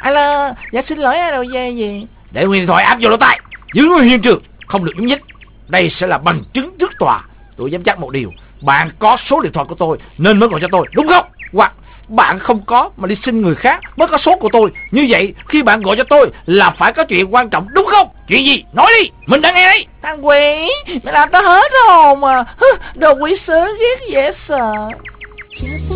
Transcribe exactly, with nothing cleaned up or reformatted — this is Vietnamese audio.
Alo, dạ xin lỗi ai đâu dây gì. Để nguyên điện thoại áp vô lỗ tai, giữ nguyên hiện trường, không được nhúc nhích. Đây sẽ là bằng chứng trước tòa. Tôi dám chắc một điều, bạn có số điện thoại của tôi nên mới gọi cho tôi, đúng không? Hoặc bạn không có mà đi xin người khác mới có số của tôi. Như vậy khi bạn gọi cho tôi là phải có chuyện quan trọng, đúng không? Chuyện gì? Nói đi, mình đang nghe đấy. Thằng quỷ, mày làm tao hết hồn mà. Đồ quỷ sứ ghét dễ sợ.